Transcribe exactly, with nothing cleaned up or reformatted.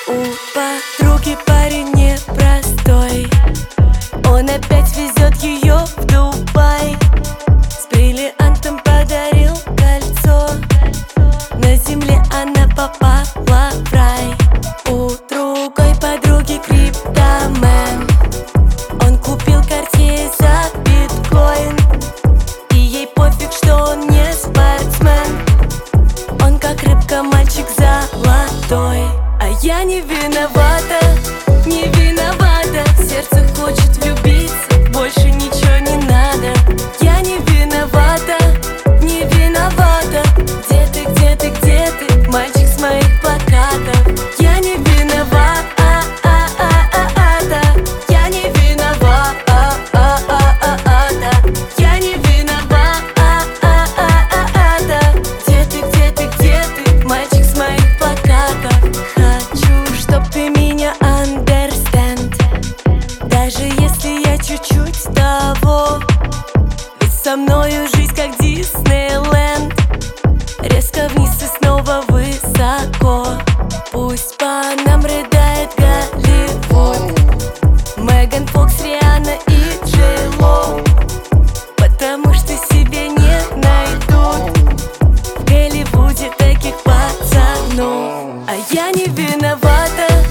У подруги парень непростой, он опять везет ее в Дубай. С бриллиантом подарил кольцо, на земле она попала в рай. У другой подруги криптомен, он купил Cartier за биткоин, и ей пофиг, что он не спортсмен. Он как рыбка, мальчик золотой. А я не виновата, не виновата. Сердце хочет влюбиться, больше ничего не надо. Я не виновата, не виновата. Где ты, где ты, где ты, мальчик с моих плакатов? Я не виновата, я не виновата, я не виновата. Где ты, где ты, где ты, мальчик с моих плакатов? Хочу, чтоб ты меня understand, даже если я чуть-чуть того. Ведь со мною жизнь как Диснейленд, резко вниз и снова высоко. Пусть по нам рыдает Голливуд, Меган Фокс, Риhanna и Джей Ло, потому что себе не найдут в Голливуде таких пацанов. А я не виновата,